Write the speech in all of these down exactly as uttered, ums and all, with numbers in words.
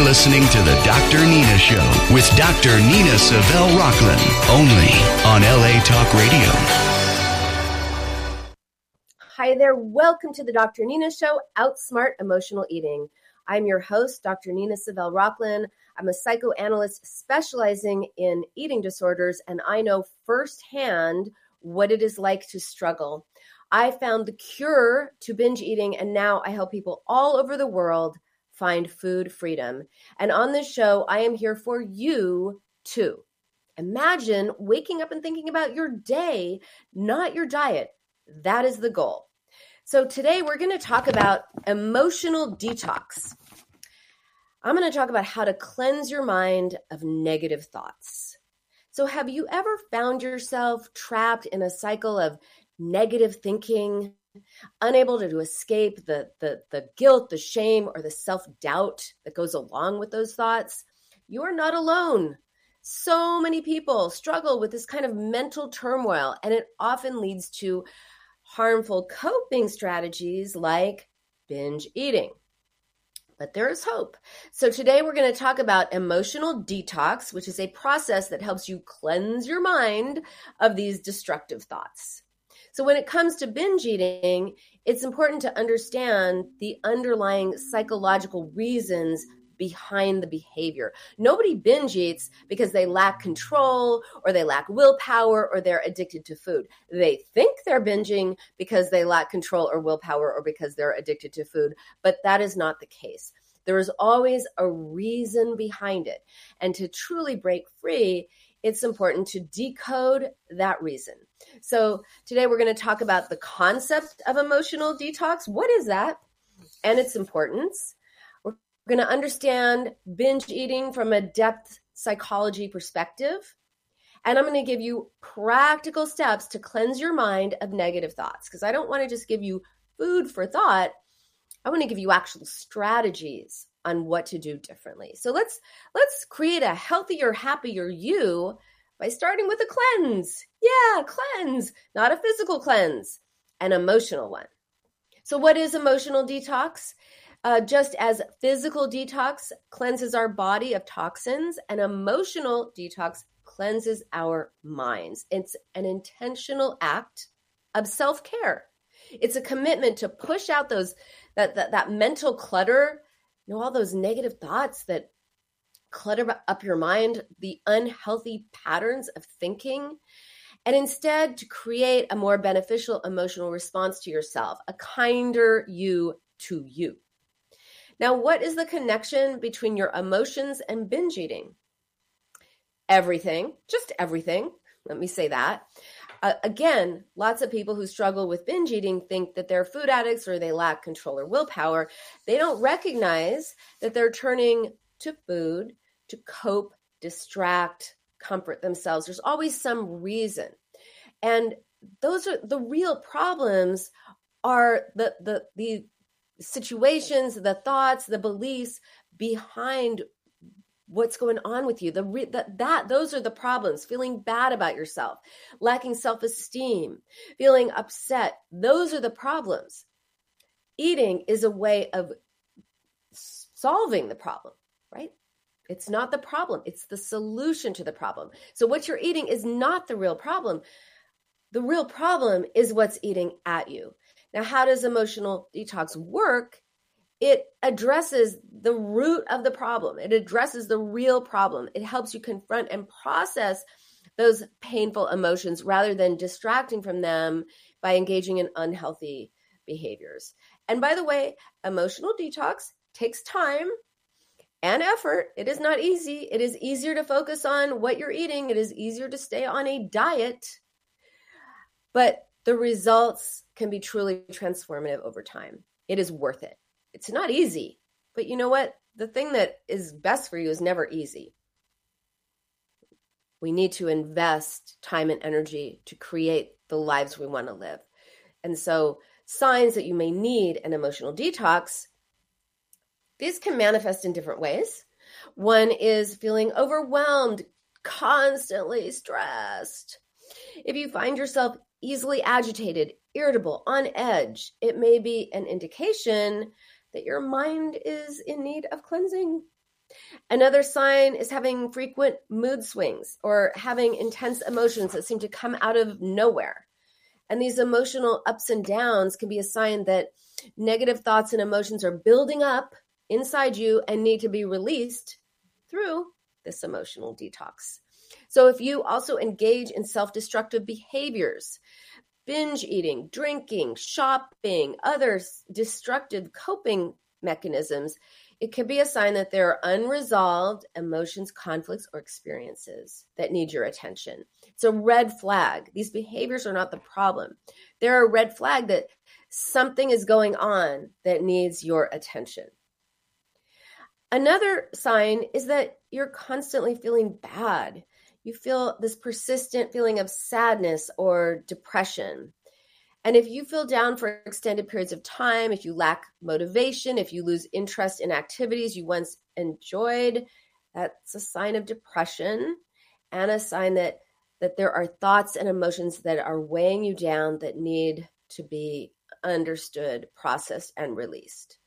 listening to the Doctor Nina Show with Doctor Nina Savelle Rocklin, only on L A Talk Radio. Hi there. Welcome to the Doctor Nina Show, Outsmart Emotional Eating. I'm your host, Doctor Nina Savelle Rocklin. I'm a psychoanalyst specializing in eating disorders, and I know firsthand what it is like to struggle. I found the cure to binge eating, and now I help people all over the world find food freedom. And on this show, I am here for you too. Imagine waking up and thinking about your day, not your diet. That is the goal. So today we're going to talk about emotional detox. I'm going to talk about how to cleanse your mind of negative thoughts. So have you ever found yourself trapped in a cycle of negative thinking, unable to escape the, the, the guilt, the shame, or the self-doubt that goes along with those thoughts? You are not alone. So many people struggle with this kind of mental turmoil, and it often leads to harmful coping strategies like binge eating. But there is hope. So today we're going to talk about emotional detox, which is a process that helps you cleanse your mind of these destructive thoughts. So when it comes to binge eating, it's important to understand the underlying psychological reasons behind the behavior. Nobody binge eats because they lack control or they lack willpower or they're addicted to food. They think they're binging because they lack control or willpower or because they're addicted to food, but that is not the case. There is always a reason behind it. And to truly break free, it's important to decode that reason. So today we're going to talk about the concept of emotional detox. What is that? And its importance. We're going to understand binge eating from a depth psychology perspective. And I'm going to give you practical steps to cleanse your mind of negative thoughts, because I don't want to just give you food for thought. I want to give you actual strategies on what to do differently. So let's let's create a healthier, happier you by starting with a cleanse. Yeah, cleanse, not a physical cleanse, an emotional one. So what is emotional detox? Uh, just as physical detox cleanses our body of toxins, an emotional detox cleanses our minds. It's an intentional act of self-care. It's a commitment to push out those that that, that mental clutter, you know, all those negative thoughts that clutter up your mind, the unhealthy patterns of thinking, and instead to create a more beneficial emotional response to yourself, a kinder you to you. Now, what is the connection between your emotions and binge eating? Everything, just everything. Let me say that. Uh, again, lots of people who struggle with binge eating think that they're food addicts or they lack control or willpower. They don't recognize that they're turning to food to cope, distract, comfort themselves. There's always some reason. And those are the real problems are the the the situations, the thoughts, the beliefs behind what's going on with you. The re- that, that those are the problems. Feeling bad about yourself, lacking self-esteem, feeling upset. Those are the problems. Eating is a way of solving the problem, right? It's not the problem. It's the solution to the problem. So what you're eating is not the real problem. The real problem is what's eating at you. Now, how does emotional detox work? It addresses the root of the problem. It addresses the real problem. It helps you confront and process those painful emotions rather than distracting from them by engaging in unhealthy behaviors. And by the way, emotional detox takes time and effort. It is not easy. It is easier to focus on what you're eating. It is easier to stay on a diet. But the results can be truly transformative over time. It is worth it. It's not easy, but you know what? The thing that is best for you is never easy. We need to invest time and energy to create the lives we want to live. And so signs that you may need an emotional detox, these can manifest in different ways. One is feeling overwhelmed, constantly stressed. If you find yourself easily agitated, irritable, on edge, it may be an indication that your mind is in need of cleansing. Another sign is having frequent mood swings or having intense emotions that seem to come out of nowhere. And these emotional ups and downs can be a sign that negative thoughts and emotions are building up inside you and need to be released through this emotional detox. So if you also engage in self-destructive behaviors, binge eating, drinking, shopping, other destructive coping mechanisms, it can be a sign that there are unresolved emotions, conflicts, or experiences that need your attention. It's a red flag. These behaviors are not the problem. They're a red flag that something is going on that needs your attention. Another sign is that you're constantly feeling bad. You feel this persistent feeling of sadness or depression. And if you feel down for extended periods of time, if you lack motivation, if you lose interest in activities you once enjoyed, that's a sign of depression and a sign that, that there are thoughts and emotions that are weighing you down that need to be understood, processed, and released.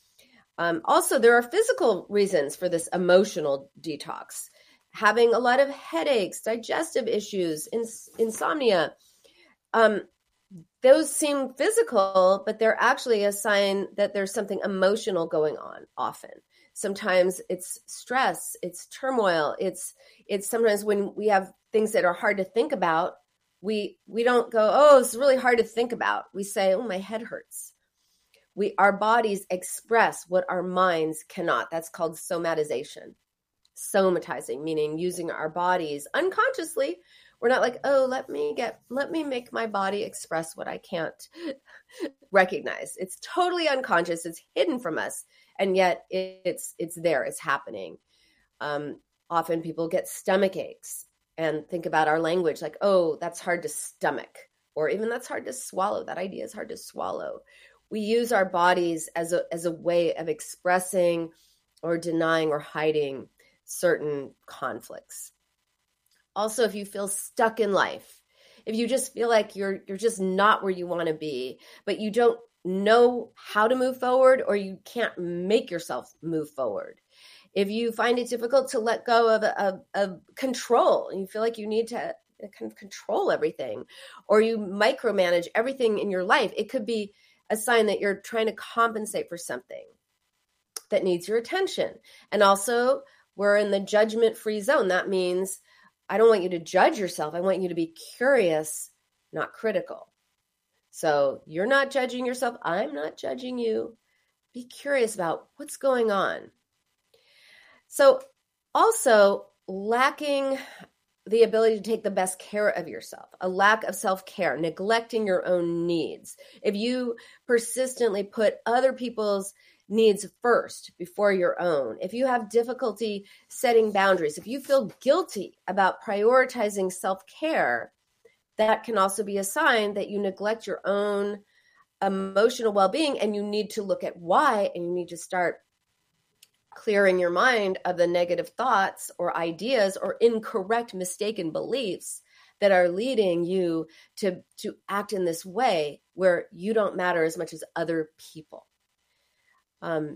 Um, also, there are physical reasons for this emotional detox. Having a lot of headaches, digestive issues, ins- insomnia, um, those seem physical, but they're actually a sign that there's something emotional going on often. Sometimes it's stress, it's turmoil, it's it's sometimes when we have things that are hard to think about, we we don't go, oh, it's really hard to think about. We say, oh, my head hurts. We our bodies express what our minds cannot. That's called somatization. Somatizing, meaning using our bodies unconsciously. We're not like, oh, let me get, let me make my body express what I can't recognize. It's totally unconscious. It's hidden from us. And yet it's, it's there. It's happening. Um, often people get stomach aches and think about our language like, oh, that's hard to stomach, or even that's hard to swallow. That idea is hard to swallow. We use our bodies as a, as a way of expressing or denying or hiding certain conflicts. Also, if you feel stuck in life, if you just feel like you're you're just not where you want to be, but you don't know how to move forward, or you can't make yourself move forward. If you find it difficult to let go of, of, of control, and you feel like you need to kind of control everything, or you micromanage everything in your life, it could be a sign that you're trying to compensate for something that needs your attention. And also, we're in the judgment-free zone. That means I don't want you to judge yourself. I want you to be curious, not critical. So you're not judging yourself. I'm not judging you. Be curious about what's going on. So also lacking the ability to take the best care of yourself, a lack of self-care, neglecting your own needs. If you persistently put other people's needs first before your own, if you have difficulty setting boundaries, if you feel guilty about prioritizing self-care, that can also be a sign that you neglect your own emotional well-being, and you need to look at why, and you need to start clearing your mind of the negative thoughts or ideas or incorrect, mistaken beliefs that are leading you to, to act in this way where you don't matter as much as other people. Um,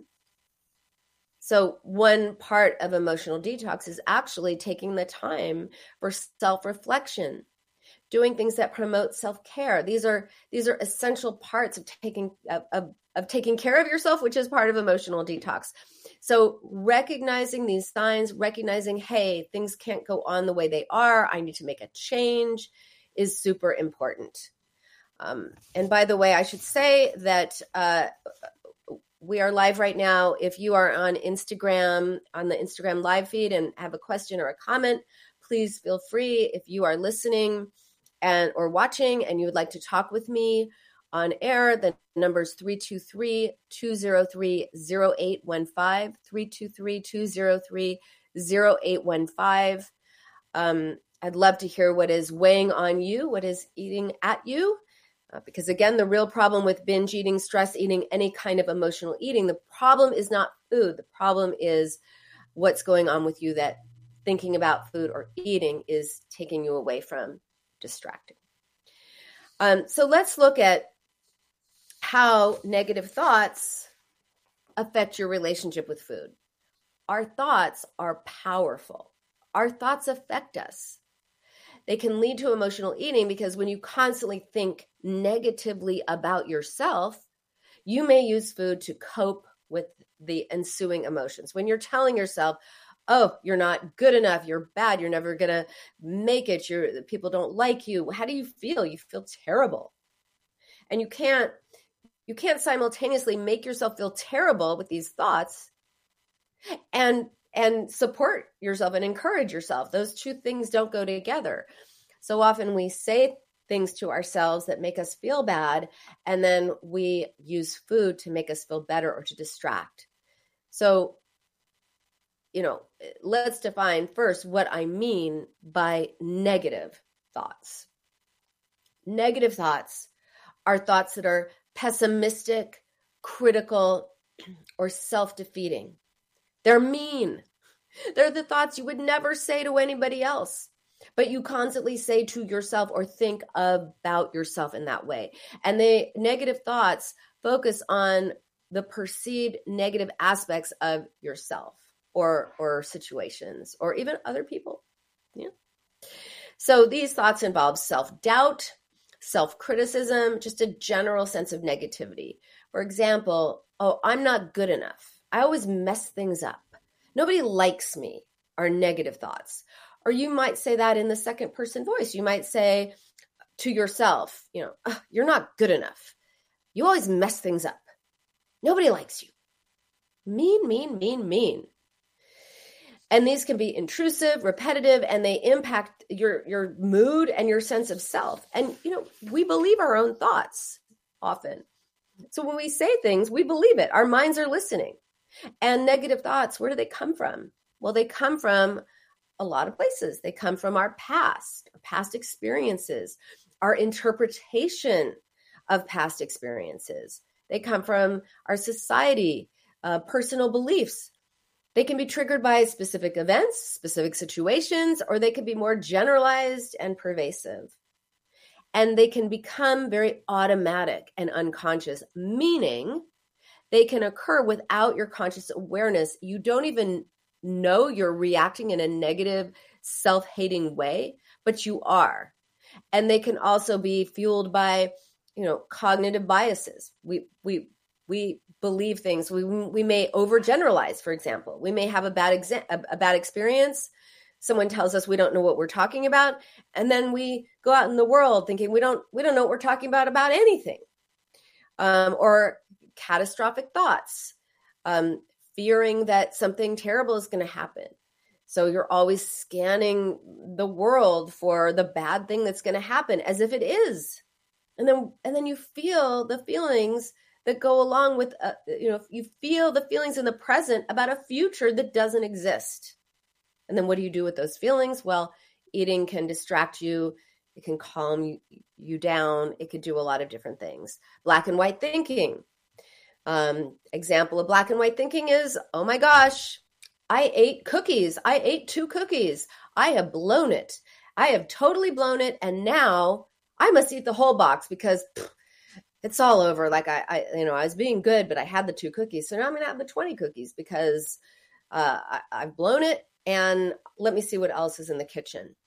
so one part of emotional detox is actually taking the time for self-reflection, doing things that promote self-care. These are these are essential parts of taking of, of, of taking care of yourself, which is part of emotional detox. So recognizing these signs, recognizing, hey, things can't go on the way they are, I need to make a change, is super important. Um, and by the way, I should say that uh, we are live right now. If you are on Instagram, on the Instagram live feed and have a question or a comment, please feel free. If you are listening and or watching and you would like to talk with me on air, the number is three two three, two zero three, zero eight one five, three two three, two zero three, zero eight one five. Um, I'd love to hear what is weighing on you, what is eating at you. Uh, because again, the real problem with binge eating, stress eating, any kind of emotional eating, the problem is not food. The problem is what's going on with you that thinking about food or eating is taking you away from distracting. Um, so let's look at how negative thoughts affect your relationship with food. our thoughts are powerful. Our thoughts affect us. They can lead to emotional eating because when you constantly think negatively about yourself, you may use food to cope with the ensuing emotions. When you're telling yourself, oh, you're not good enough, you're bad, you're never going to make it, you're, people don't like you, how do you feel? You feel terrible. And you can't, you can't simultaneously make yourself feel terrible with these thoughts and and support yourself and encourage yourself. Those two things don't go together. So often we say things to ourselves that make us feel bad, and then we use food to make us feel better or to distract. So, you know, let's define first what I mean by negative thoughts. Negative thoughts are thoughts that are pessimistic, critical, or self-defeating. They're mean. They're the thoughts you would never say to anybody else, but you constantly say to yourself or think about yourself in that way. And the negative thoughts focus on the perceived negative aspects of yourself or, or situations or even other people. Yeah. So these thoughts involve self-doubt, self-criticism, just a general sense of negativity. For example, oh, I'm not good enough. I always mess things up. Nobody likes me, are negative thoughts. Or you might say that in the second person voice. You might say to yourself, you know, oh, you're not good enough. You always mess things up. Nobody likes you. Mean, mean, mean, mean. And these can be intrusive, repetitive, and they impact your, your mood and your sense of self. And, you know, we believe our own thoughts often. So when we say things, we believe it. Our minds are listening. And negative thoughts, where do they come from? Well, they come from a lot of places. They come from our past, our past experiences, our interpretation of past experiences. They come from our society, uh, personal beliefs. They can be triggered by specific events, specific situations, or they can be more generalized and pervasive. And they can become very automatic and unconscious, meaning they can occur without your conscious awareness. You don't even know you're reacting in a negative, self-hating way, but you are. And they can also be fueled by, you know, cognitive biases. We we we believe things. We we may overgeneralize, for example. We may have a bad exa- a, a bad experience. Someone tells us we don't know what we're talking about, and then we go out in the world thinking we don't we don't know what we're talking about about anything. Um, or catastrophic thoughts, um, fearing that something terrible is going to happen. So you're always scanning the world for the bad thing that's going to happen as if it is. And then, and then you feel the feelings that go along with, uh, you know, you feel the feelings in the present about a future that doesn't exist. And then what do you do with those feelings? Well, eating can distract you. It can calm you, you down. It could do a lot of different things. Black and white thinking. Um, example of black and white thinking is, oh my gosh, I ate cookies. I ate two cookies. I have blown it. I have totally blown it. And now I must eat the whole box because pff, it's all over. Like I, I, you know, I was being good, but I had the two cookies. So now I'm going to have the twenty cookies because uh, I, I've blown it. And let me see what else is in the kitchen.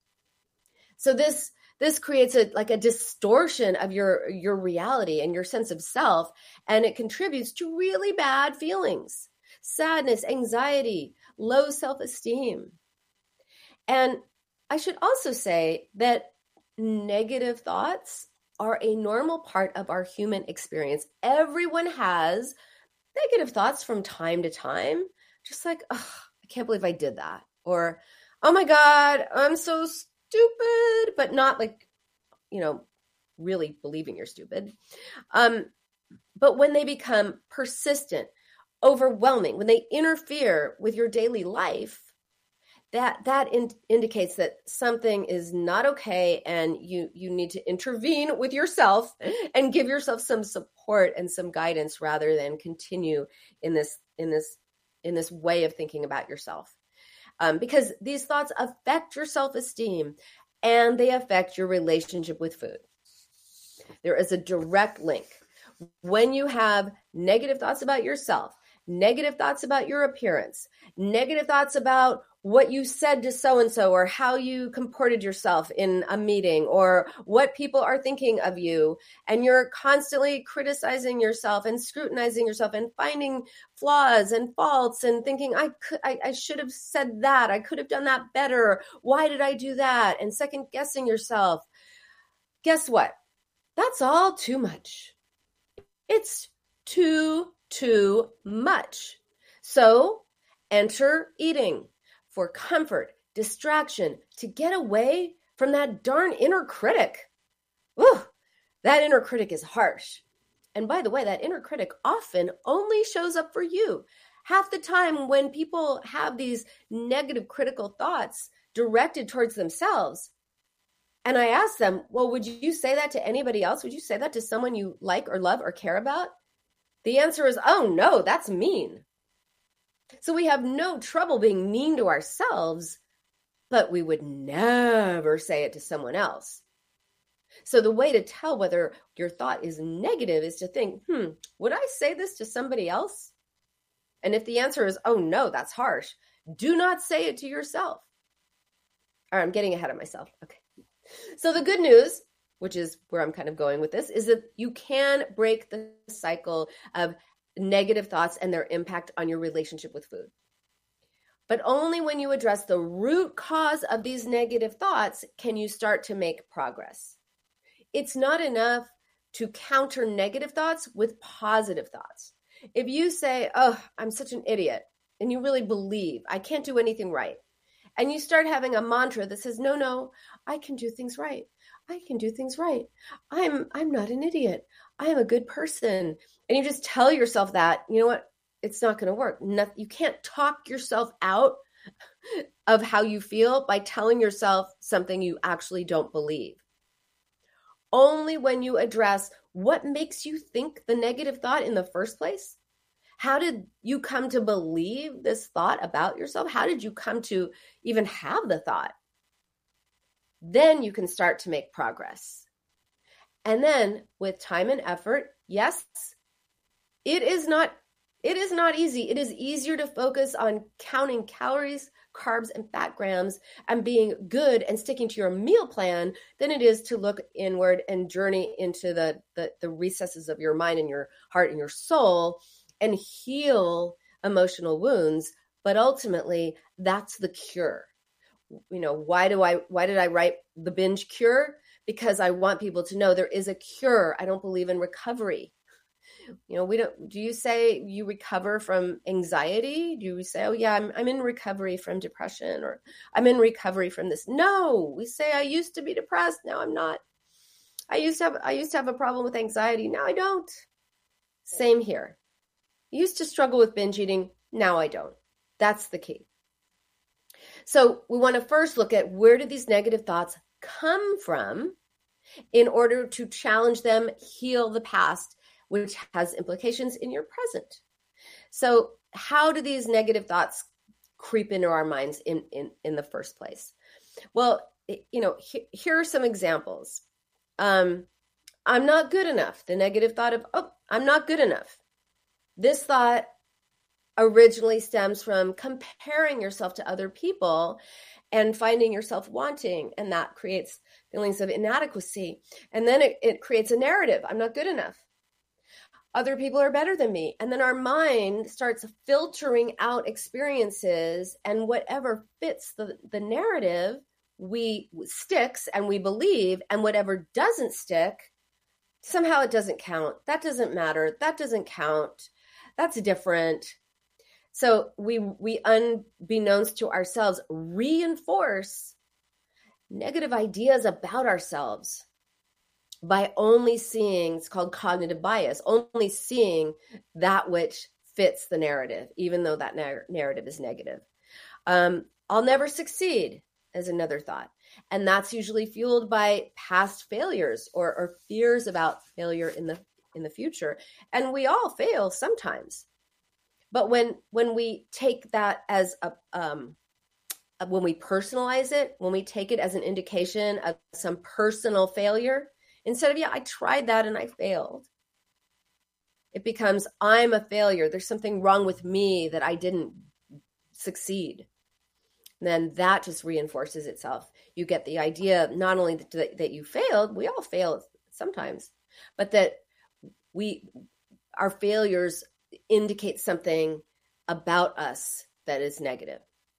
So this This creates a like a distortion of your, your reality and your sense of self, and it contributes to really bad feelings, sadness, anxiety, low self-esteem. And I should also say that negative thoughts are a normal part of our human experience. Everyone has negative thoughts from time to time, just like, oh, I can't believe I did that. Or, oh my God, I'm so stupid, but not like, you know, really believing you're stupid. Um, but when they become persistent, overwhelming, when they interfere with your daily life, that that in, indicates that something is not okay, and you you need to intervene with yourself and give yourself some support and some guidance rather than continue in this in this in this way of thinking about yourself. Um, because these thoughts affect your self-esteem and they affect your relationship with food. There is a direct link. When you have negative thoughts about yourself negative thoughts about your appearance, negative thoughts about what you said to so-and-so or how you comported yourself in a meeting or what people are thinking of you. And you're constantly criticizing yourself and scrutinizing yourself and finding flaws and faults and thinking, I could, I, I should have said that. I could have done that better. Why did I do that? And second guessing yourself. Guess what? That's all too much. It's too, too much. So enter eating for comfort, distraction, to get away from that darn inner critic. Whew, that inner critic is harsh. And by the way, that inner critic often only shows up for you. Half the time when people have these negative critical thoughts directed towards themselves, and I ask them, well, would you say that to anybody else? Would you say that to someone you like or love or care about? The answer is, oh no, that's mean. So we have no trouble being mean to ourselves, but we would never say it to someone else. So the way to tell whether your thought is negative is to think, hmm, would I say this to somebody else? And if the answer is, oh no, that's harsh, do not say it to yourself. All right, I'm getting ahead of myself. Okay. So the good news, which is where I'm kind of going with this, is that you can break the cycle of negative thoughts and their impact on your relationship with food. But only when you address the root cause of these negative thoughts can you start to make progress. It's not enough to counter negative thoughts with positive thoughts. If you say, oh, I'm such an idiot, and you really believe I can't do anything right, and you start having a mantra that says, no, no, I can do things right. I can do things right. I'm I'm not an idiot. I am a good person. And you just tell yourself that, you know what? It's not going to work. Not, you can't talk yourself out of how you feel by telling yourself something you actually don't believe. Only when you address what makes you think the negative thought in the first place. How did you come to believe this thought about yourself? How did you come to even have the thought? Then you can start to make progress. And then with time and effort, yes, it is not it is not easy. It is easier to focus on counting calories, carbs, and fat grams and being good and sticking to your meal plan than it is to look inward and journey into the, the, the recesses of your mind and your heart and your soul and heal emotional wounds. But ultimately, that's the cure. You know, why do I, why did I write The Binge Cure? Because I want people to know there is a cure. I don't believe in recovery. You know, we don't, do you say you recover from anxiety? Do you say, oh yeah, I'm, I'm in recovery from depression, or I'm in recovery from this? No, we say, I used to be depressed. Now I'm not. I used to have, I used to have a problem with anxiety. Now I don't. Same here. I used to struggle with binge eating. Now I don't. That's the key. So we want to first look at, where did these negative thoughts come from in order to challenge them, heal the past, which has implications in your present. So how do these negative thoughts creep into our minds in, in, in the first place? Well, you know, he, here are some examples. Um, I'm not good enough. The negative thought of, oh, I'm not good enough. This thought originally stems from comparing yourself to other people and finding yourself wanting, and that creates feelings of inadequacy. And then it, it creates a narrative. I'm not good enough. Other people are better than me. And then our mind starts filtering out experiences, and whatever fits the, the narrative, we sticks and we believe, and whatever doesn't stick, somehow it doesn't count. That doesn't matter. That doesn't count. That's different. So we, we unbeknownst to ourselves, reinforce negative ideas about ourselves by only seeing, it's called cognitive bias, only seeing that which fits the narrative, even though that nar- narrative is negative. Um, I'll never succeed is another thought. And that's usually fueled by past failures or, or fears about failure in the in the future. And we all fail sometimes. But when when we take that as a, um, when we personalize it, when we take it as an indication of some personal failure, instead of, yeah, I tried that and I failed. It becomes, I'm a failure. There's something wrong with me that I didn't succeed. Then that just reinforces itself. You get the idea not only that, that you failed, we all fail sometimes, but that we, our failures indicate something about us that is negative.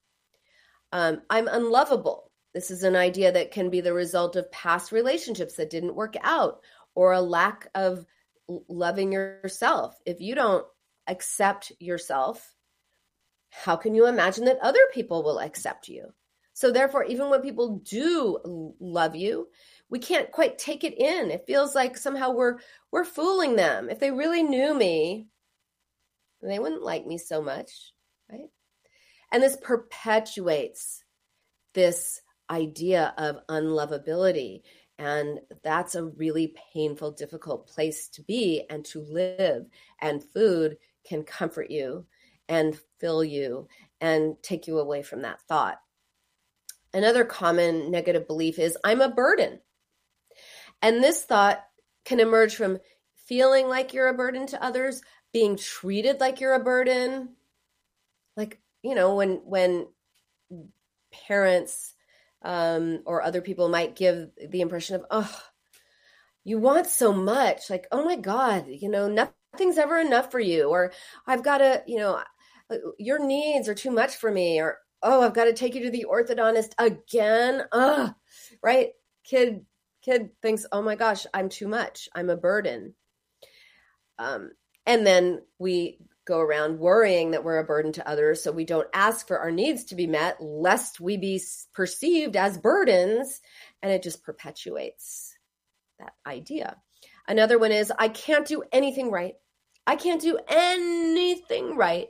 Um, I'm unlovable. This is an idea that can be the result of past relationships that didn't work out, or a lack of loving yourself. If you don't accept yourself, how can you imagine that other people will accept you? So therefore, even when people do love you, we can't quite take it in. It feels like somehow we're we're fooling them. If they really knew me, they wouldn't like me so much, right? And this perpetuates this idea of unlovability. And that's a really painful, difficult place to be and to live. And food can comfort you and fill you and take you away from that thought. Another common negative belief is, I'm a burden. And this thought can emerge from feeling like you're a burden to others, being treated like you're a burden. Like, you know, when when parents um, or other people might give the impression of, oh, you want so much. Like, oh my God, you know, nothing's ever enough for you. Or I've got to, you know, your needs are too much for me. Or, oh, I've got to take you to the orthodontist again. Ugh, right? Kid, kid thinks, oh my gosh, I'm too much. I'm a burden. Um, and then we go around worrying that we're a burden to others, so we don't ask for our needs to be met, lest we be perceived as burdens, and it just perpetuates that idea. Another one is, I can't do anything right. I can't do anything right.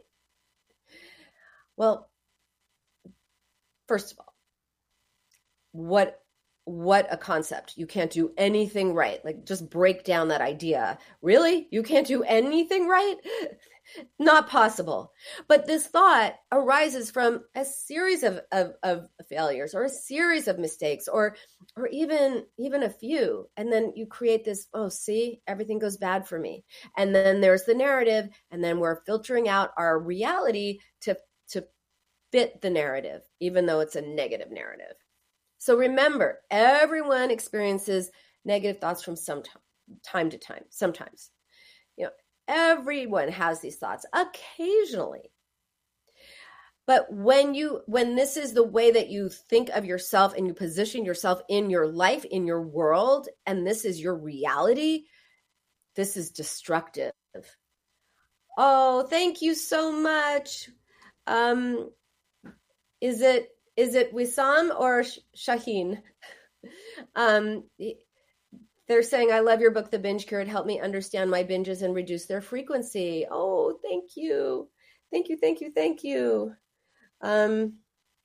Well, first of all, what what a concept. You can't do anything right. Like, just break down that idea. Really? You can't do anything right? Not possible. But this thought arises from a series of, of, of failures, or a series of mistakes, or or even even a few. And then you create this, oh, see, everything goes bad for me. And then there's the narrative, and then we're filtering out our reality to, to fit the narrative, even though it's a negative narrative. So remember, everyone experiences negative thoughts from some time, time to time, sometimes. You know, everyone has these thoughts occasionally. But when you, when this is the way that you think of yourself and you position yourself in your life, in your world, and this is your reality, this is destructive. Oh, thank you so much. Um, is it, is it Wissam or Shaheen? Um, They're saying, I love your book, The Binge Cure. It helped me understand my binges and reduce their frequency. Oh, thank you. Thank you, thank you, thank you. Um,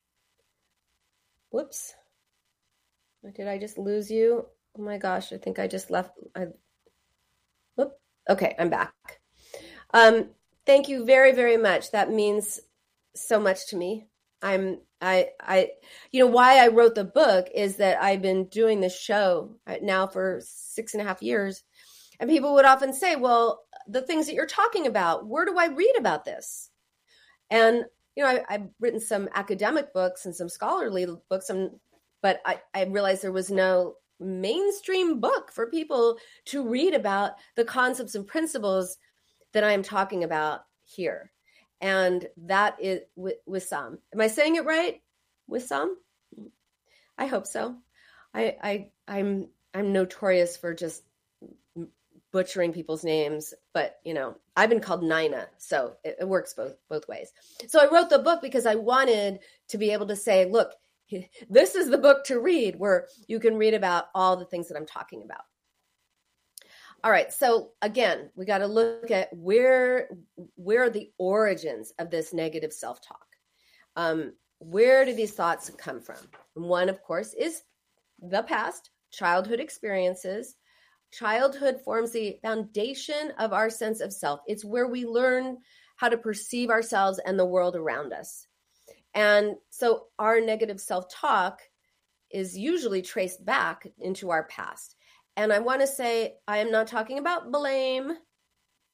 whoops. Did I just lose you? Oh my gosh, I think I just left. I, whoop. Okay, I'm back. Um, thank you very, very much. That means so much to me. I'm, I, I, you know, why I wrote the book is that I've been doing this show now for six and a half years. And people would often say, well, the things that you're talking about, where do I read about this? And, you know, I, I've written some academic books and some scholarly books, and, but I, I realized there was no mainstream book for people to read about the concepts and principles that I am talking about here. And that is Wissam. Am I saying it right? Wissam? I hope so. I, I, I'm, I'm notorious for just butchering people's names, but you know, I've been called Nina, so it, it works both, both ways. So I wrote the book because I wanted to be able to say, look, this is the book to read, where you can read about all the things that I'm talking about. All right. So again, we got to look at where, where are the origins of this negative self-talk? Um, where do these thoughts come from? And one, of course, is the past, childhood experiences. Childhood forms the foundation of our sense of self. It's where we learn how to perceive ourselves and the world around us. And so our negative self-talk is usually traced back into our past. And I want to say, I am not talking about blame.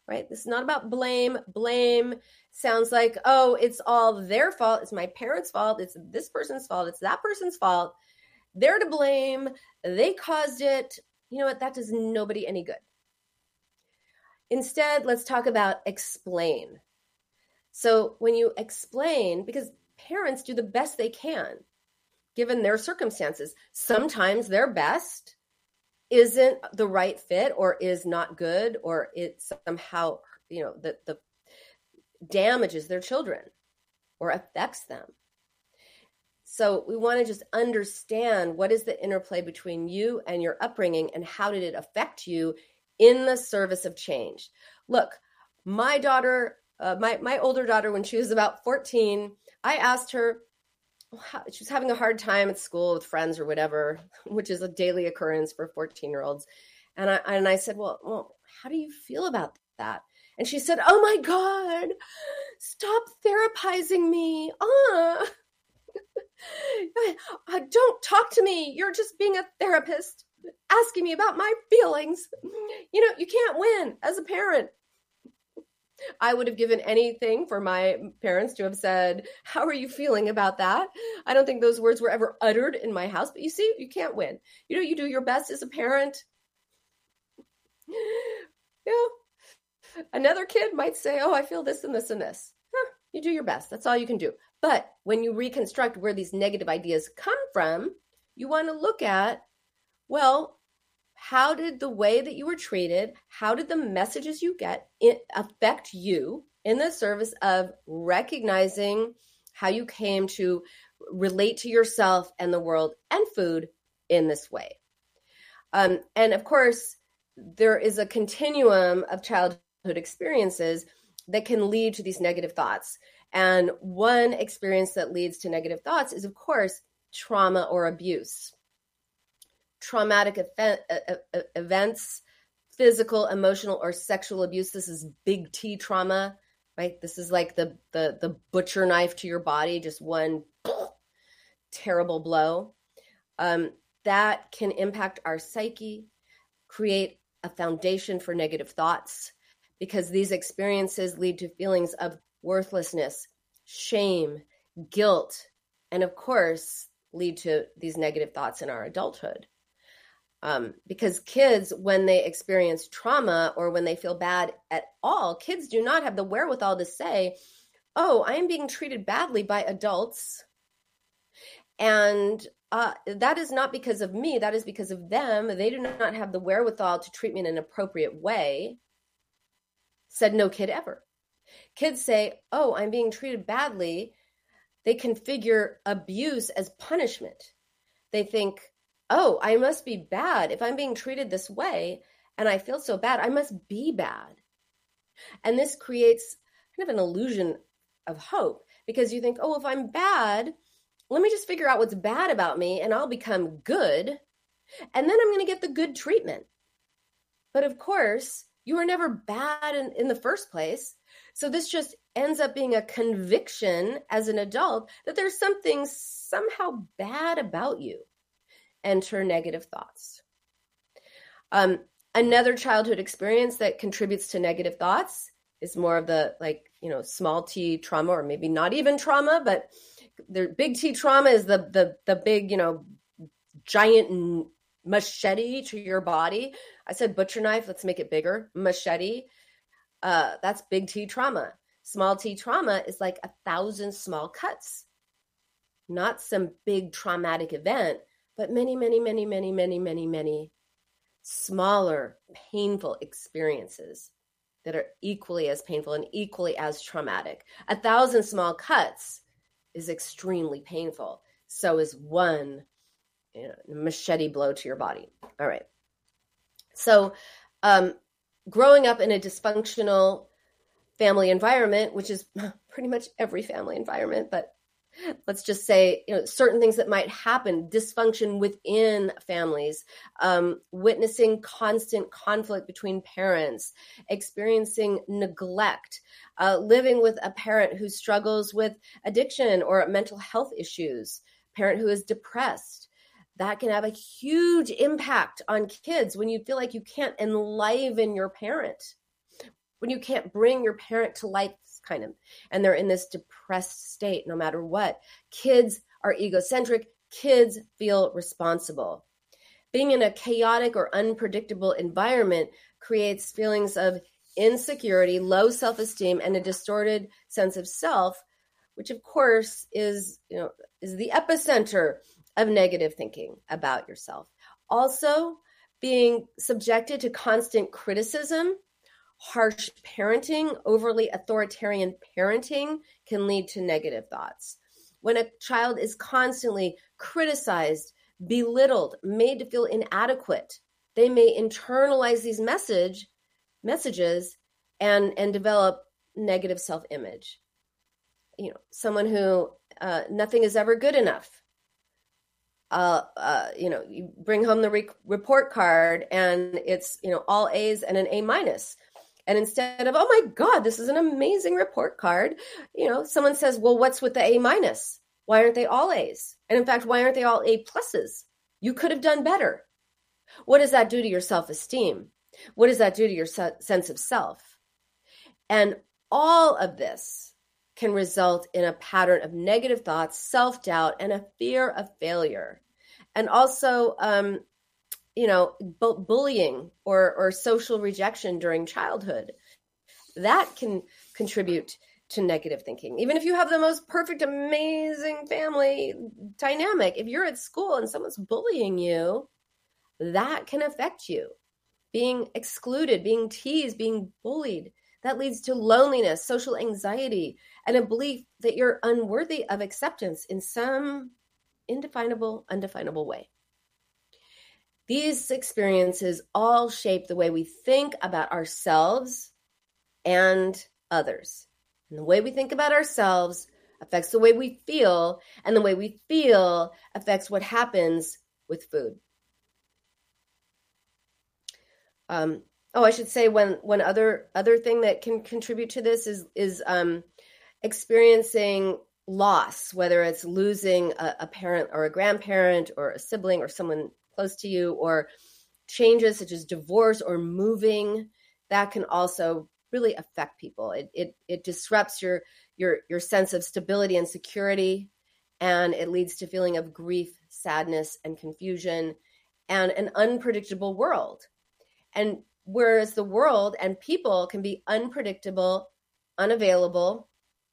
right? This is not about blame. Blame sounds like, oh, it's all their fault. It's my parents' fault. It's this person's fault. It's that person's fault. They're to blame. They caused it. You know what? That does nobody any good. Instead, let's talk about explain. So when you explain, because parents do the best they can, given their circumstances, sometimes their best isn't the right fit or is not good, or it somehow, you know, the, the damages their children or affects them. So we want to just understand what is the interplay between you and your upbringing and how did it affect you in the service of change. Look, my daughter, uh, my, my older daughter, when she was about fourteen, I asked her, how, she was having a hard time at school with friends or whatever, which is a daily occurrence for fourteen-year-olds. And I, and I said, well, well, how do you feel about that? And she said, oh my God, stop therapizing me. Uh. uh, don't talk to me. You're just being a therapist, asking me about my feelings. You know, you can't win as a parent. I would have given anything for my parents to have said, how are you feeling about that? I don't think those words were ever uttered in my house, but you see, you can't win. You know, you do your best as a parent. You know, another kid might say, oh, I feel this and this and this. Huh, you do your best. That's all you can do. But when you reconstruct where these negative ideas come from, you want to look at, well, how did the way that you were treated, how did the messages you get it affect you in the service of recognizing how you came to relate to yourself and the world and food in this way? Um, and of course, there is a continuum of childhood experiences that can lead to these negative thoughts. And one experience that leads to negative thoughts is, of course, trauma or abuse. Traumatic event, uh, events, physical, emotional, or sexual abuse. This is big T trauma, right? This is like the the the butcher knife to your body, just one terrible blow. Um, that can impact our psyche, create a foundation for negative thoughts, because these experiences lead to feelings of worthlessness, shame, guilt, and of course, lead to these negative thoughts in our adulthood. Um, because kids, when they experience trauma or when they feel bad at all, kids do not have the wherewithal to say, oh, I am being treated badly by adults. And uh, that is not because of me. That is because of them. They do not have the wherewithal to treat me in an appropriate way. Said no kid ever. Kids say, oh, I'm being treated badly. They configure abuse as punishment. They think, oh, I must be bad. If I'm being treated this way and I feel so bad, I must be bad. And this creates kind of an illusion of hope, because you think, oh, if I'm bad, let me just figure out what's bad about me and I'll become good. And then I'm going to get the good treatment. But of course, you were never bad in, in the first place. So this just ends up being a conviction as an adult that there's something somehow bad about you. Enter negative thoughts. Um, another childhood experience that contributes to negative thoughts is more of the, like, you know, small T trauma, or maybe not even trauma, but the big T trauma is the the the big, you know, giant machete to your body. I said butcher knife, let's make it bigger. Machete. Uh, that's big T trauma. Small T trauma is like a thousand small cuts. Not some big traumatic event, but many, many, many, many, many, many, many smaller, painful experiences that are equally as painful and equally as traumatic. A thousand small cuts is extremely painful. So is one, you know, machete blow to your body. All right. So um, growing up in a dysfunctional family environment, which is pretty much every family environment, but let's just say, you know, certain things that might happen, dysfunction within families, um, witnessing constant conflict between parents, experiencing neglect, uh, living with a parent who struggles with addiction or mental health issues, parent who is depressed. That can have a huge impact on kids when you feel like you can't enliven your parent, when you can't bring your parent to life, kind of, and they're in this depressed state no matter what. Kids are egocentric. Kids feel responsible. Being in a chaotic or unpredictable environment creates feelings of insecurity, low self-esteem, and a distorted sense of self, which of course is, you know, is the epicenter of negative thinking about yourself. Also, being subjected to constant criticism, harsh parenting, overly authoritarian parenting can lead to negative thoughts. When a child is constantly criticized, belittled, made to feel inadequate, they may internalize these message messages and and develop negative self-image. You know, someone who uh, nothing is ever good enough. Uh, uh, you know, you bring home the re- report card and it's, you know, all A's and an A minus. And instead of, oh my God, this is an amazing report card, you know, someone says, well, what's with the A minus? Why aren't they all A's? And in fact, why aren't they all A pluses? You could have done better. What does that do to your self-esteem? What does that do to your se- sense of self? And all of this can result in a pattern of negative thoughts, self-doubt, and a fear of failure. And also, um, you know, bu- bullying or, or social rejection during childhood. That can contribute to negative thinking. Even if you have the most perfect, amazing family dynamic, if you're at school and someone's bullying you, that can affect you. Being excluded, being teased, being bullied, that leads to loneliness, social anxiety, and a belief that you're unworthy of acceptance in some indefinable, undefinable way. These experiences all shape the way we think about ourselves and others. And the way we think about ourselves affects the way we feel, and the way we feel affects what happens with food. Um, oh, I should say one one other other thing that can contribute to this is is um, experiencing loss, whether it's losing a, a parent or a grandparent or a sibling or someone close to you, or changes such as divorce or moving. That can also really affect people. It it it disrupts your your your sense of stability and security, and it leads to feeling of grief, sadness, and confusion, and an unpredictable world. And whereas the world and people can be unpredictable, unavailable,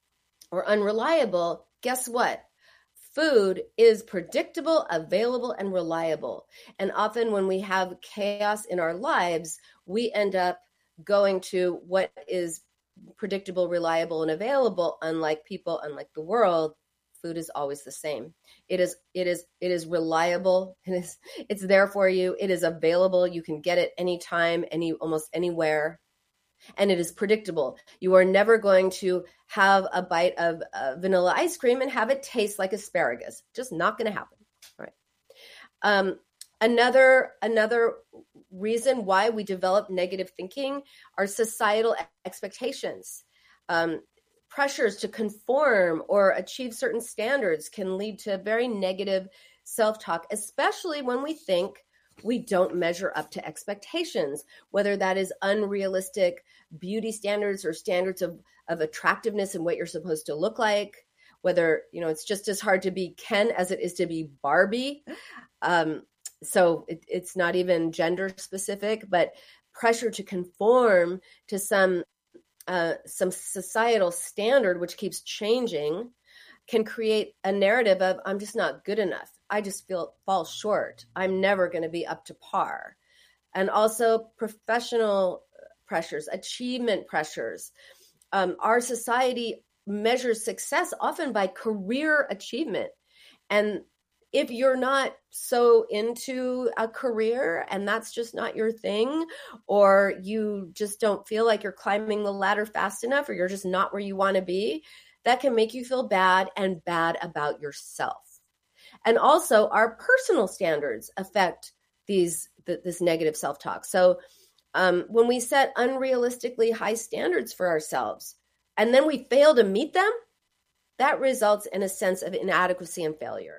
or unreliable, guess what? Food is predictable, available, and reliable. And often when we have chaos in our lives, we end up going to what is predictable, reliable, and available. Unlike people, unlike the world, food is always the same. It is, it is, it is reliable. It is, it's there for you. It is available. You can get it anytime, any, almost anywhere. And it is predictable. You are never going to have a bite of uh, vanilla ice cream and have it taste like asparagus. Just not going to happen. All right. Um, another, another reason why we develop negative thinking are societal expectations. Um, Pressures to conform or achieve certain standards can lead to very negative self-talk, especially when we think we don't measure up to expectations, whether that is unrealistic beauty standards or standards of, of attractiveness and what you're supposed to look like, whether, you know, it's just as hard to be Ken as it is to be Barbie. Um, so it, it's not even gender specific, but pressure to conform to some Uh, some societal standard, which keeps changing, can create a narrative of, I'm just not good enough. I just feel fall short. I'm never going to be up to par. And also professional pressures, achievement pressures. Um, our society measures success often by career achievement. And if you're not so into a career and that's just not your thing, or you just don't feel like you're climbing the ladder fast enough, or you're just not where you want to be, that can make you feel bad and bad about yourself. And also our personal standards affect these th- this negative self-talk. So um, when we set unrealistically high standards for ourselves and then we fail to meet them, that results in a sense of inadequacy and failure.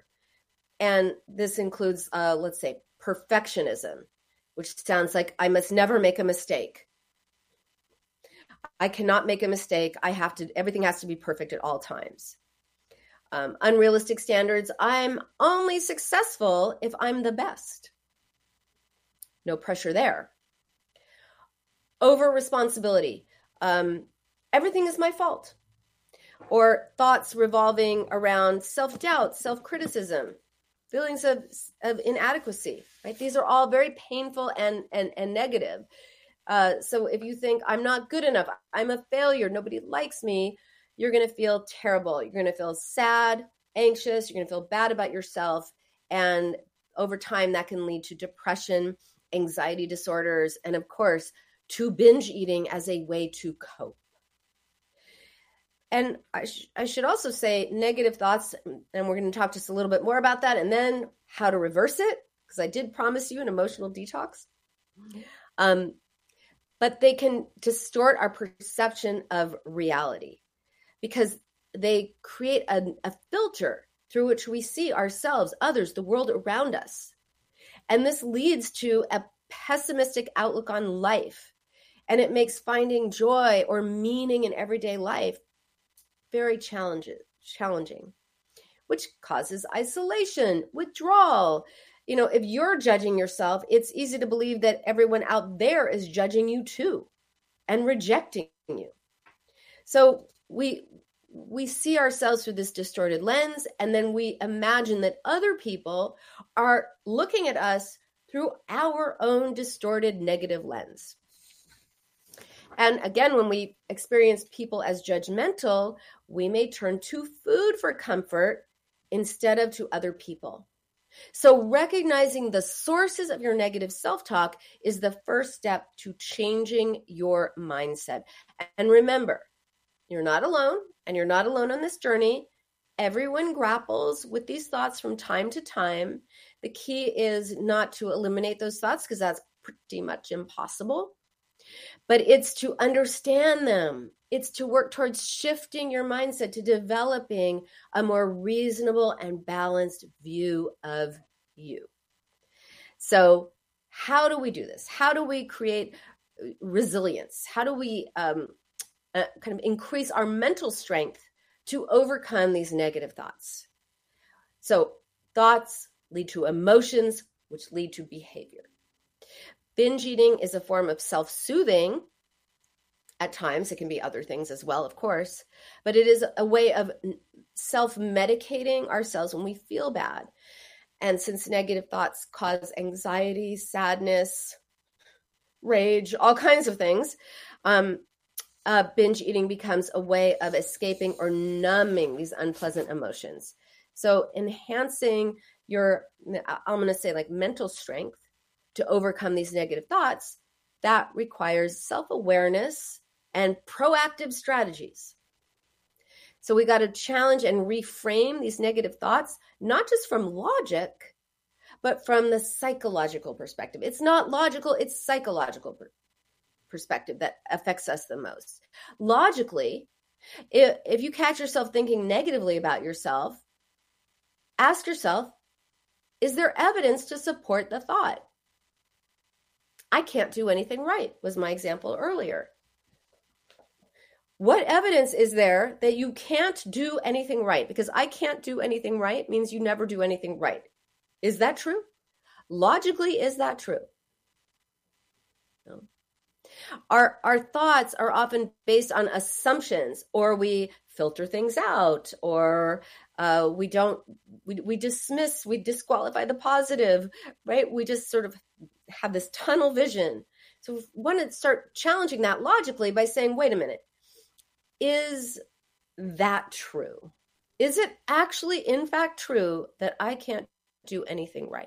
And this includes, uh, let's say, perfectionism, which sounds like I must never make a mistake. I cannot make a mistake. I have to, everything has to be perfect at all times. Um, unrealistic standards. I'm only successful if I'm the best. No pressure there. Over responsibility. Um, everything is my fault. Or thoughts revolving around self-doubt, self-criticism, feelings of, of inadequacy, right? These are all very painful and, and, and negative. Uh, so if you think I'm not good enough, I'm a failure, nobody likes me, you're going to feel terrible. You're going to feel sad, anxious, you're going to feel bad about yourself. And over time, that can lead to depression, anxiety disorders, and of course, to binge eating as a way to cope. And I, sh- I should also say negative thoughts, and we're going to talk just a little bit more about that, and then how to reverse it, because I did promise you an emotional detox. Um, but they can distort our perception of reality because they create a, a filter through which we see ourselves, others, the world around us. And this leads to a pessimistic outlook on life. And it makes finding joy or meaning in everyday life very challenging, challenging, which causes isolation, withdrawal. You know, if you're judging yourself, it's easy to believe that everyone out there is judging you too and rejecting you. So we we see ourselves through this distorted lens, and then we imagine that other people are looking at us through our own distorted negative lens. And again, when we experience people as judgmental, we may turn to food for comfort instead of to other people. So recognizing the sources of your negative self-talk is the first step to changing your mindset. And remember, you're not alone, and you're not alone on this journey. Everyone grapples with these thoughts from time to time. The key is not to eliminate those thoughts, because that's pretty much impossible. But it's to understand them. It's to work towards shifting your mindset to developing a more reasonable and balanced view of you. So how do we do this? How do we create resilience? How do we um, uh, kind of increase our mental strength to overcome these negative thoughts? So thoughts lead to emotions, which lead to behavior. Binge eating is a form of self-soothing. At times, it can be other things as well, of course, but it is a way of self-medicating ourselves when we feel bad. And since negative thoughts cause anxiety, sadness, rage, all kinds of things, um, uh, binge eating becomes a way of escaping or numbing these unpleasant emotions. So enhancing your, I'm going to say like mental strength to overcome these negative thoughts, that requires self-awareness and proactive strategies. So we got to challenge and reframe these negative thoughts, not just from logic, but from the psychological perspective. It's not logical, it's psychological per- perspective that affects us the most. Logically, if, if you catch yourself thinking negatively about yourself, ask yourself, is there evidence to support the thought? I can't do anything right, was my example earlier. What evidence is there that you can't do anything right? Because I can't do anything right means you never do anything right. Is that true? Logically, is that true? No. Our, our thoughts are often based on assumptions, or we filter things out, or uh, we don't, we, we dismiss, we disqualify the positive, right? We just sort of have this tunnel vision. So we want to start challenging that logically by saying, wait a minute, is that true? Is it actually, in fact, true that I can't do anything right?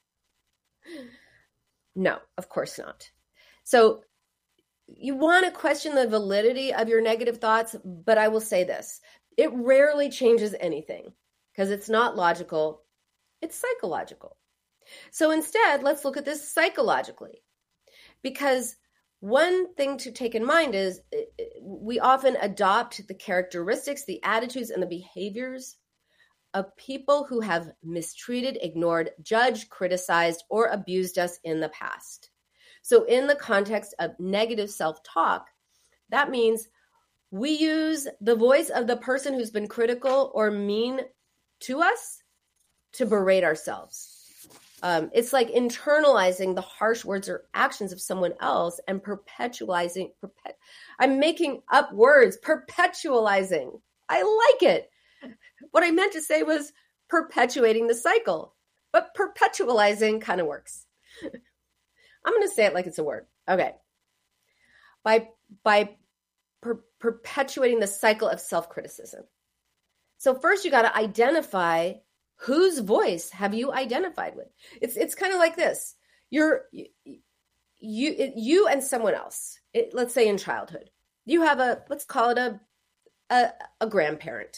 No, of course not. So you want to question the validity of your negative thoughts, but I will say this, it rarely changes anything because it's not logical, it's psychological. So instead, let's look at this psychologically, because one thing to take in mind is we often adopt the characteristics, the attitudes, and the behaviors of people who have mistreated, ignored, judged, criticized, or abused us in the past. So in the context of negative self-talk, That means we use the voice of the person who's been critical or mean to us to berate ourselves. Um, it's like internalizing the harsh words or actions of someone else and perpetualizing. Perpet- I'm making up words, perpetualizing. I like it. What I meant to say was perpetuating the cycle, but perpetualizing kind of works. I'm going to say it like it's a word. Okay. By, by per- perpetuating the cycle of self-criticism. So first you got to identify whose voice have you identified with. It's it's kind of like this. You're you you, you and someone else. It, let's say in childhood, you have a let's call it a, a a grandparent.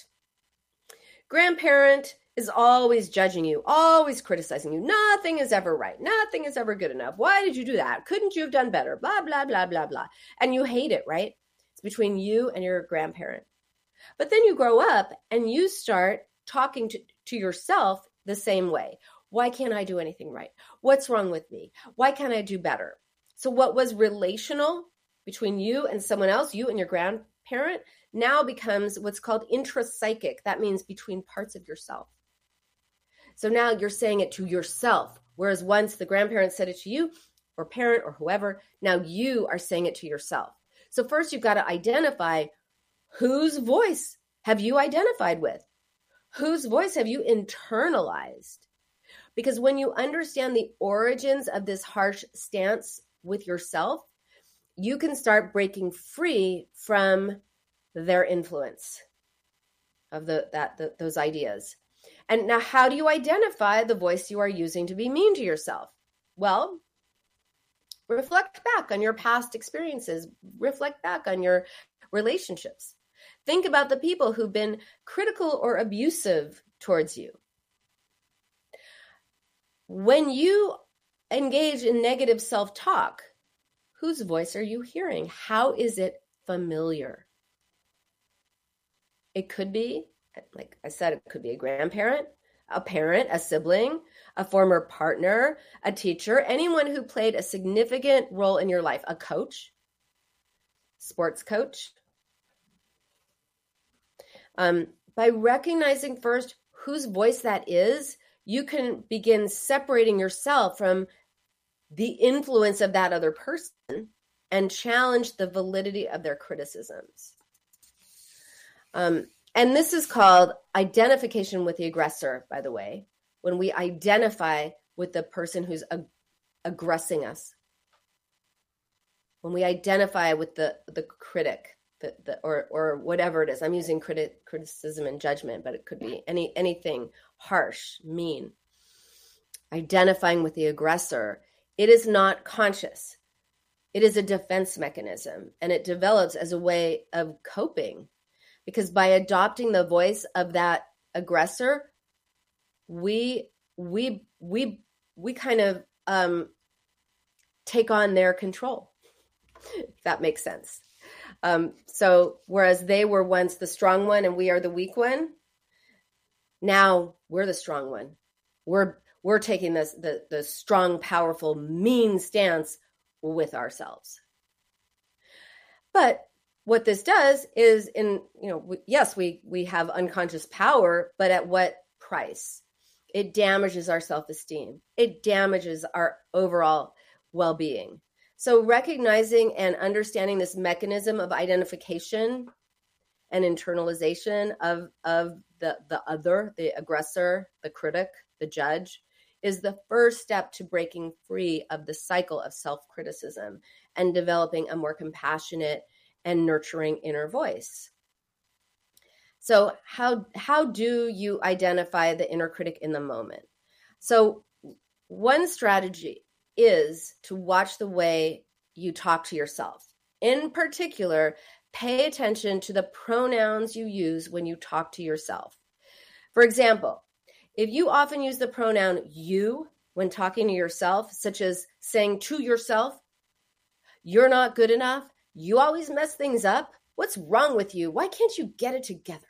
Grandparent is always judging you, always criticizing you. Nothing is ever right. Nothing is ever good enough. Why did you do that? Couldn't you have done better? Blah blah blah blah blah. And you hate it, right? It's between you and your grandparent. But then you grow up and you start talking to, to yourself the same way. Why can't I do anything right? What's wrong with me? Why can't I do better? So what was relational between you and someone else, you and your grandparent, now becomes what's called intrapsychic. That means between parts of yourself. So now you're saying it to yourself, whereas once the grandparent said it to you, or parent or whoever, now you are saying it to yourself. So first you've got to identify whose voice have you identified with? Whose voice have you internalized? Because when you understand the origins of this harsh stance with yourself, you can start breaking free from their influence of the that the, those ideas. And now, how do you identify the voice you are using to be mean to yourself? Well, reflect back on your past experiences. Reflect back on your relationships. Think about the people who've been critical or abusive towards you. When you engage in negative self-talk, whose voice are you hearing? How is it familiar? It could be, like I said, it could be a grandparent, a parent, a sibling, a former partner, a teacher, anyone who played a significant role in your life, a coach, sports coach. Um, by recognizing first whose voice that is, you can begin separating yourself from the influence of that other person and challenge the validity of their criticisms. Um, and this is called identification with the aggressor, by the way, when we identify with the person who's ag- aggressing us. When we identify with the, the critic. The, the, or or whatever it is. I'm using criti- criticism and judgment, but it could be any anything harsh, mean. Identifying with the aggressor, it is not conscious. It is a defense mechanism, and it develops as a way of coping. Because by adopting the voice of that aggressor, we we we we kind of um, take on their control. If that makes sense. Um, so whereas they were once the strong one and we are the weak one, now we're the strong one. We're we're taking this the the strong, powerful, mean stance with ourselves. But what this does is, in you know, we, yes, we we have unconscious power, but at what price? It damages our self-esteem. It damages our overall well-being. So recognizing and understanding this mechanism of identification and internalization of, of the, the other, the aggressor, the critic, the judge, is the first step to breaking free of the cycle of self-criticism and developing a more compassionate and nurturing inner voice. So how, how do you identify the inner critic in the moment? So one strategy is to watch the way you talk to yourself. In particular, pay attention to the pronouns you use when you talk to yourself. For example, if you often use the pronoun you when talking to yourself, such as saying to yourself, "You're not good enough, you always mess things up, what's wrong with you? Why can't you get it together?"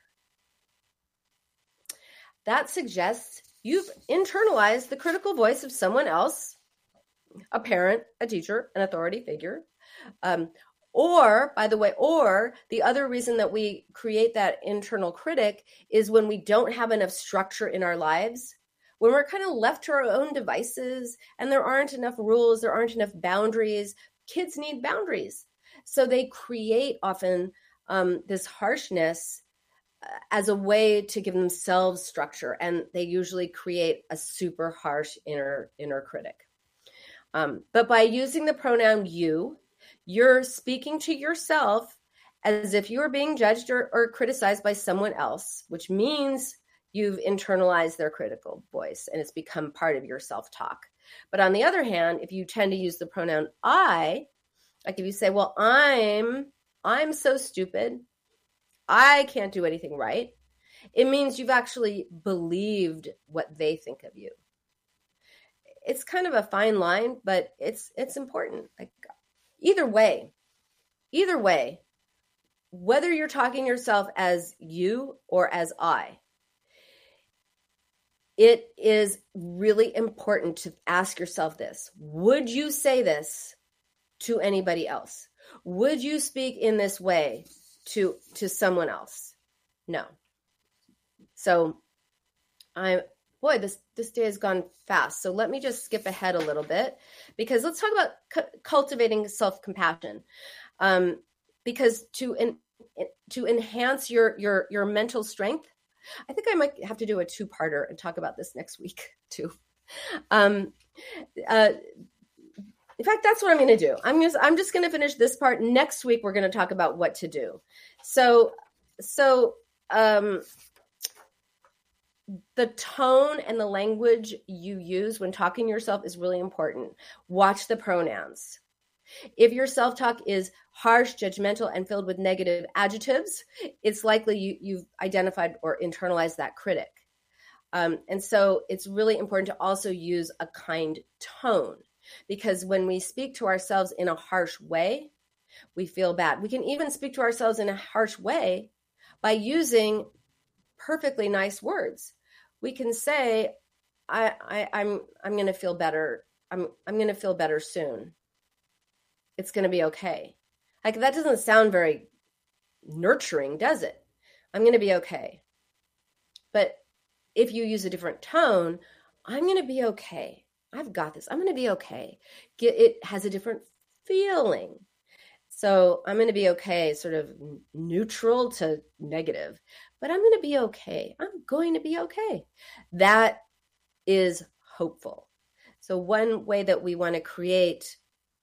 That suggests you've internalized the critical voice of someone else, a parent, a teacher, an authority figure, um, Or, by the way, or the other reason that we create that internal critic is when we don't have enough structure in our lives, when we're kind of left to our own devices and there aren't enough rules, there aren't enough boundaries. Kids need boundaries. So they create often um, this harshness uh, as a way to give themselves structure. And they usually create a super harsh inner, inner critic. Um, but by using the pronoun you, you're speaking to yourself as if you are being judged or, or criticized by someone else, which means you've internalized their critical voice and it's become part of your self-talk. But on the other hand, if you tend to use the pronoun I, like if you say, well, I'm, I'm so stupid, I can't do anything right, it means you've actually believed what they think of you. It's kind of a fine line, but it's it's important. Like either way, either way, whether you're talking yourself as you or as I, it is really important to ask yourself this. Would you say this to anybody else? Would you speak in this way to, to someone else? No. So I'm, boy, this, this day has gone fast. So let me just skip ahead a little bit because let's talk about cu- cultivating self-compassion. Um, because to, in, to enhance your, your, your mental strength, I think I might have to do a two-parter and talk about this next week too. Um, uh, in fact, that's what I'm going to do. I'm just, I'm just going to finish this part. Next week, we're going to talk about what to do. So, so um, the tone and the language you use when talking to yourself is really important. Watch the pronouns. If your self-talk is harsh, judgmental, and filled with negative adjectives, it's likely you, you've identified or internalized that critic. Um, and so it's really important to also use a kind tone, because when we speak to ourselves in a harsh way, we feel bad. We can even speak to ourselves in a harsh way by using perfectly nice words. We can say, I, I, I'm, I'm going to feel better. I'm, I'm going to feel better soon. It's going to be okay. Like that doesn't sound very nurturing, does it? I'm going to be okay. But if you use a different tone, I'm going to be okay. I've got this. I'm going to be okay. Get, it has a different feeling. So I'm going to be okay, sort of neutral to negative, but I'm going to be okay. I'm going to be okay. That is hopeful. So one way that we want to create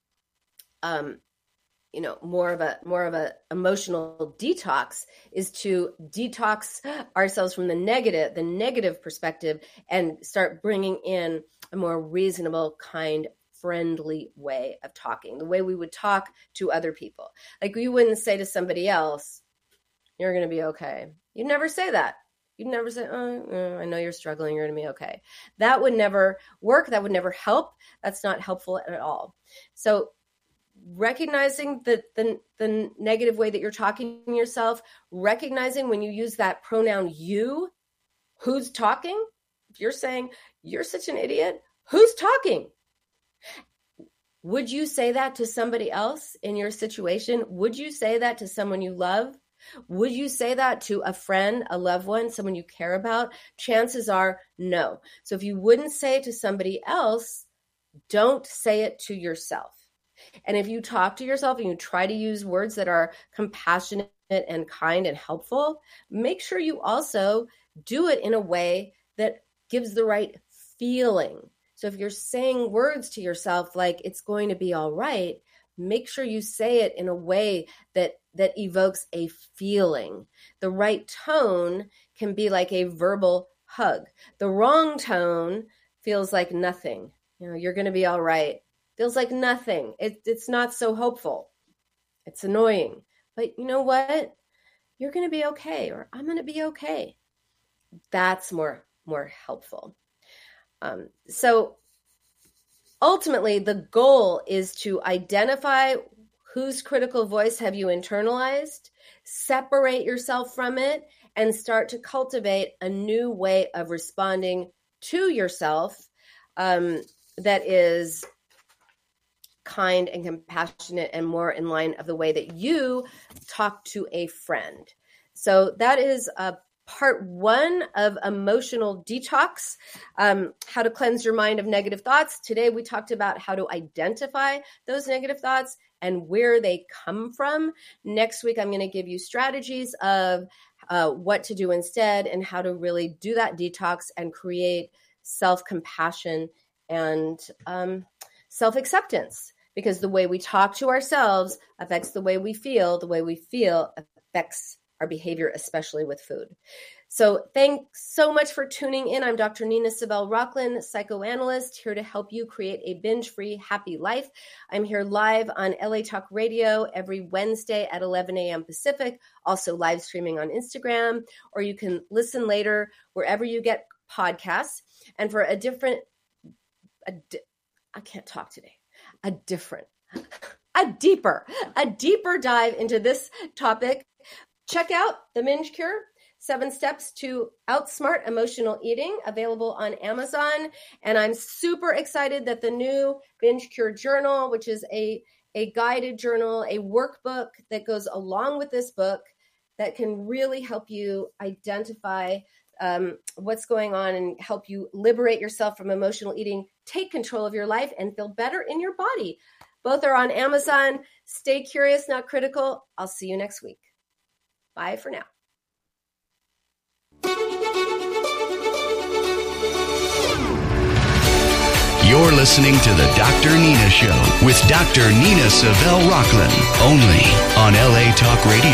Um, you know, more of a more of a emotional detox is to detox ourselves from the negative, the negative perspective, and start bringing in a more reasonable, kind, friendly way of talking, the way we would talk to other people. Like we wouldn't say to somebody else, "You're going to be okay." You'd never say that. You'd never say, "Oh, I know you're struggling. You're going to be okay." That would never work. That would never help. That's not helpful at all. So recognizing the, the the negative way that you're talking to yourself, recognizing when you use that pronoun you, who's talking? If you're saying, you're such an idiot, who's talking? Would you say that to somebody else in your situation? Would you say that to someone you love? Would you say that to a friend, a loved one, someone you care about? Chances are no. So if you wouldn't say it to somebody else, don't say it to yourself. And if you talk to yourself and you try to use words that are compassionate and kind and helpful, make sure you also do it in a way that gives the right feeling. So if you're saying words to yourself like it's going to be all right, make sure you say it in a way that that evokes a feeling. The right tone can be like a verbal hug. The wrong tone feels like nothing. You know, you're going to be all right. Feels like nothing. It, it's not so hopeful. It's annoying. But you know what? You're going to be okay, or I'm going to be okay. That's more, more helpful. Um, so ultimately, the goal is to identify whose critical voice have you internalized, separate yourself from it, and start to cultivate a new way of responding to yourself um, that is kind and compassionate and more in line of the way that you talk to a friend. So that is a part one of emotional detox, um, how to cleanse your mind of negative thoughts. Today, we talked about how to identify those negative thoughts and where they come from. Next week, I'm going to give you strategies of uh, what to do instead and how to really do that detox and create self-compassion and um, self-acceptance, because the way we talk to ourselves affects the way we feel. The way we feel affects our behavior, especially with food. So thanks so much for tuning in. I'm Doctor Nina Savell Rocklin, psychoanalyst, here to help you create a binge-free, happy life. I'm here live on L A Talk Radio every Wednesday at eleven a.m. Pacific, also live streaming on Instagram, or you can listen later wherever you get podcasts. And for a different, a di- I can't talk today, a different, a deeper, a deeper dive into this topic, check out The Binge Cure, Seven Steps to Outsmart Emotional Eating, available on Amazon. And I'm super excited that the new Binge Cure Journal, which is a, a guided journal, a workbook that goes along with this book that can really help you identify um, what's going on and help you liberate yourself from emotional eating, take control of your life, and feel better in your body. Both are on Amazon. Stay curious, not critical. I'll see you next week. Bye for now. You're listening to the Doctor Nina Show with Doctor Nina Savell Rocklin, only on L A Talk Radio.